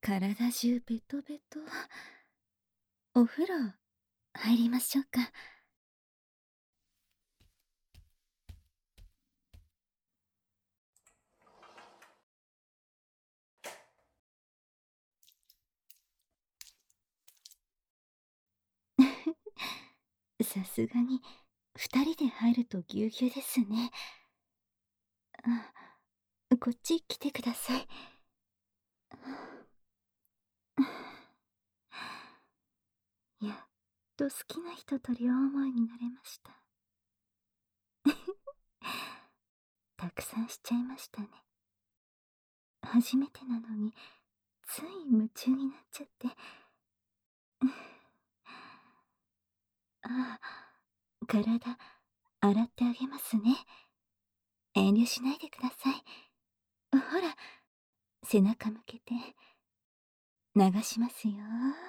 体中ベトベト。お風呂入りましょうか。さすがに二人で入るとぎゅうぎゅうですね。こっち来てください。やっと好きな人と両思いになれました。たくさんしちゃいましたね。初めてなのについ夢中になっちゃって。ああ、体洗ってあげますね。遠慮しないでください。ほら、背中向けて流しますよ。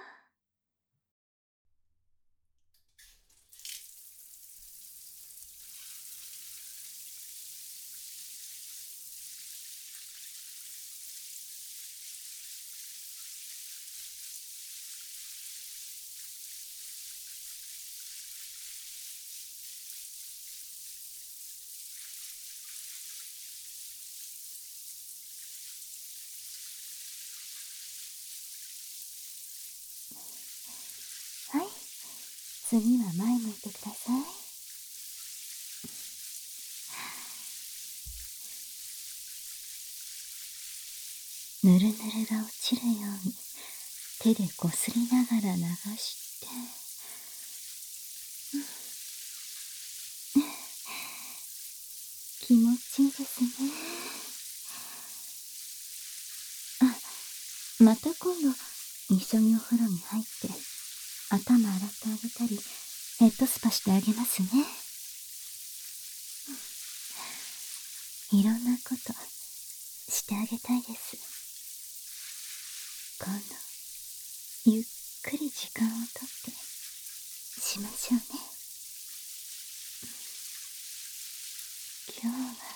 はい、次は前向いてください。ぬるぬるが落ちるように手でこすりながら流して、気持ちいいですね。また今度一緒にお風呂に入って頭洗ってあげたりヘッドスパしてあげますね。いろんなことしてあげたいです。今度ゆっくり時間をとってしましょうね。今日は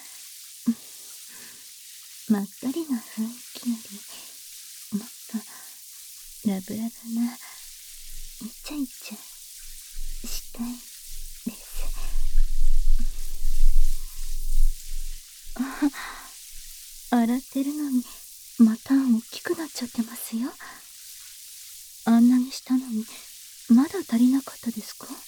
まったりな雰囲気よりもっとラブラブなイチャイチャしたいです。洗ってるのにまた大きくなっちゃってますよ。あんなにしたのにまだ足りなかったですか？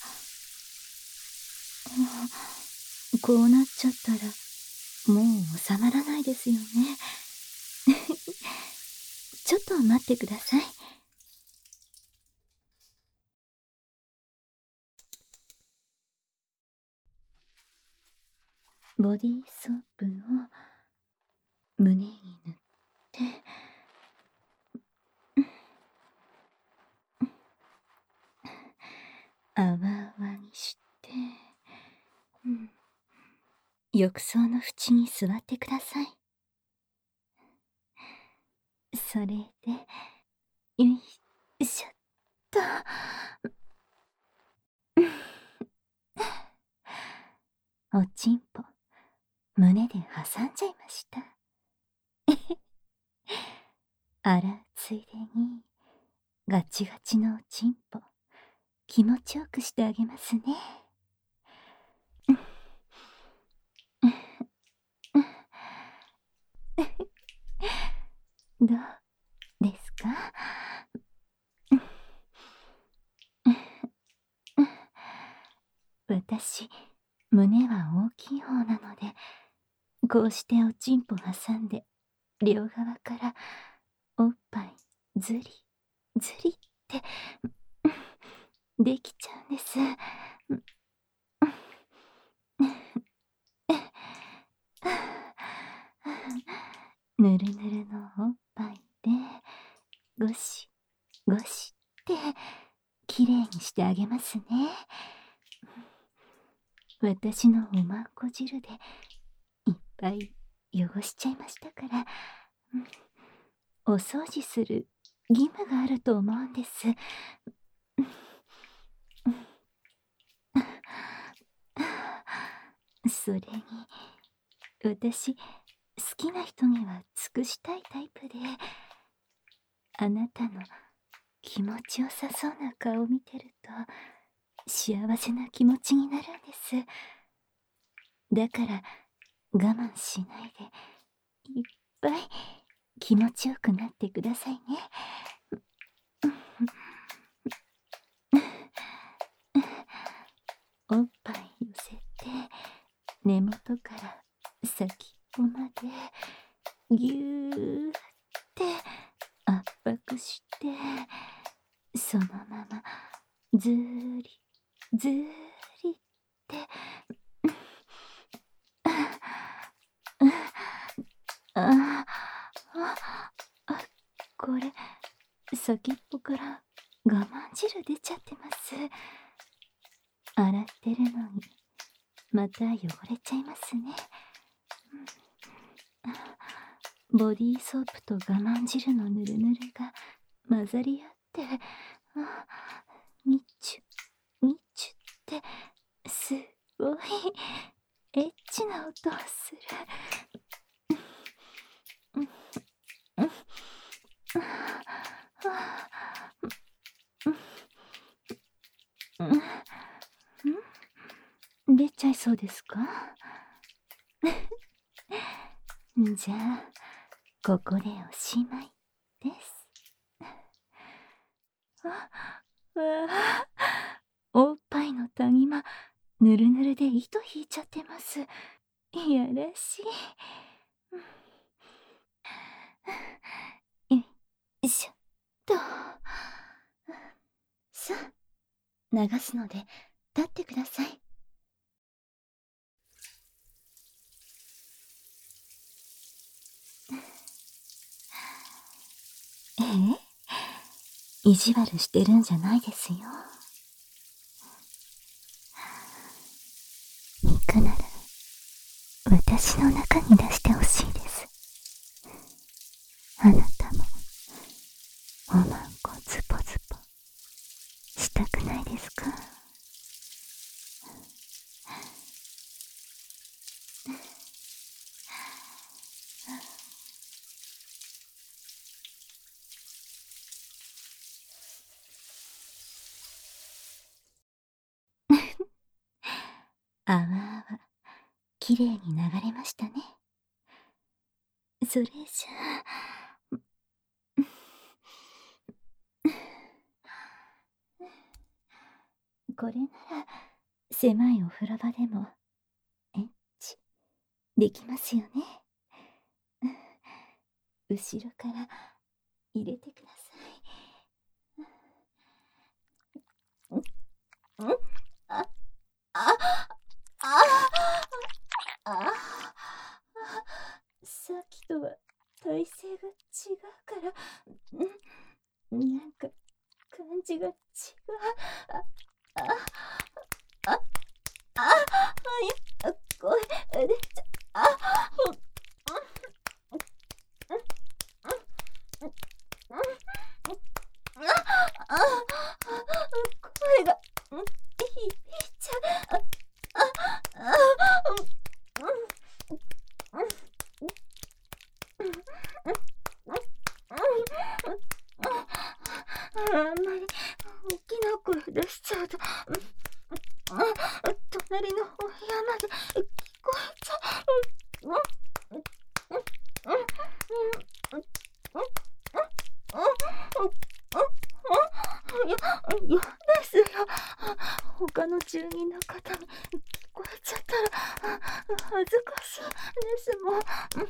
こうなっちゃったらもう収まらないですよね。ちょっと待ってください。ボディーソープを胸に塗って、泡々にして、浴槽の縁に座ってください。それで、よいしょっと。おちんぽ胸で挟んじゃいました。洗うついでにガチガチのおちんぽ気持ちよくしてあげますね。どうですか？私、胸は大きい方なので、こうしておちんぽ挟んで両側からおっぱいずりずりってできちゃうんです。ぬるぬるのおっぱいでゴシゴシってきれいにしてあげますね。私のおまんこ汁でいっぱい汚しちゃいましたから、お掃除する義務があると思うんです。それに私好きな人には尽くしたいタイプで、 あなたの気持ちよさそうな顔を見てると幸せな気持ちになるんです。だから我慢しないでいっぱい気持ちよくなってくださいね。おっぱい寄せて根元から先っぽまでぎゅーって圧迫して、そのままずーりずーりってあこれ先っぽから我慢汁出ちゃってます。洗ってるのにまた汚れちゃいますね。ボディーソープと我慢汁のぬるぬるが混ざり合ってニッチュニッチュってすごいエッチな音をする。出ちゃいそうですか？じゃあここでおしまいです。おっぱいの谷間ぬるぬるで糸引いちゃってます。いやらしい。よいしょっと。さあ流すので立ってください。意地悪してるんじゃないですよ。肉なら私の中に出してほしいです。あなたもおまんこズポズポしたくないですか？あわあわきれいに流れましたね。それじゃあこれなら狭いお風呂場でもエッチできますよね。後ろから入れてください。あさっきとは体勢が違うからなんか感じが違う。声出ちゃ声が響いちゃう。あんまり大きな声出しちゃうと隣の部屋まで聞こえちゃう。嫌ですよ。他の住人の方に聞こえちゃったら恥ずかしいですもん。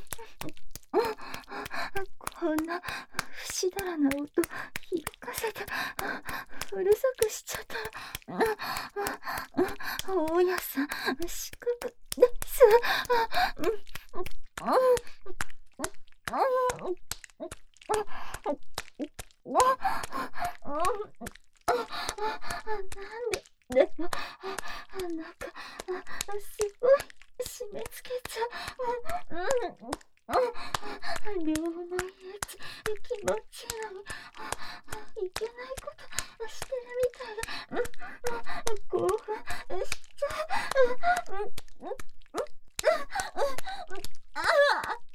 こんな不死だらな音響かせてうるさくしちゃったら大家さん失格です。なんでもなんかすごい締め付けちゃう。両思いエッチ気持ちいいのにいけないことしてるみたいで興奮しちゃう。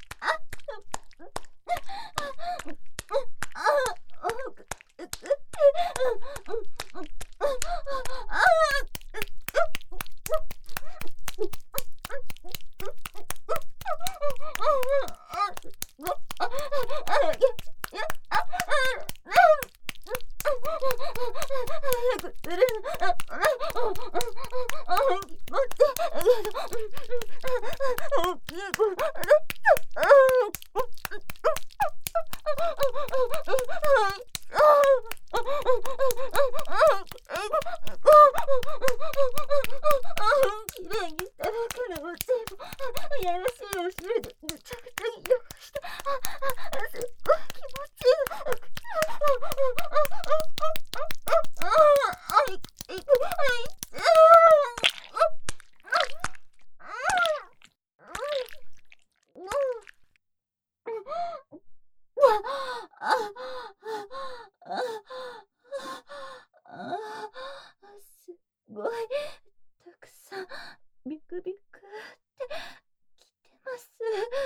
すごいたくさんビクビクってきてます。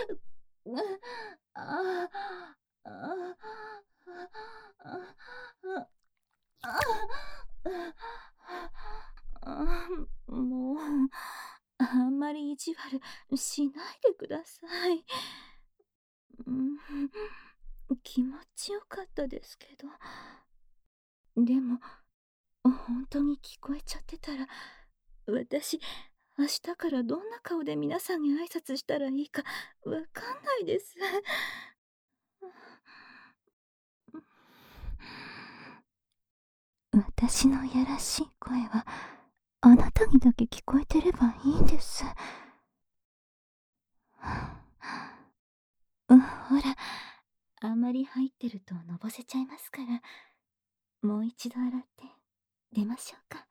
ああ、ああ、もう、あんまり意地悪しないでください。うん、気持ちよかったですけど。でも、本当に聞こえちゃってたら、私、明日からどんな顔で皆さんに挨拶したらいいかわかんないです。私のやらしい声は、あなたにだけ聞こえてればいいんです。ほら、あんまり入ってるとのぼせちゃいますから、もう一度洗って出ましょうか。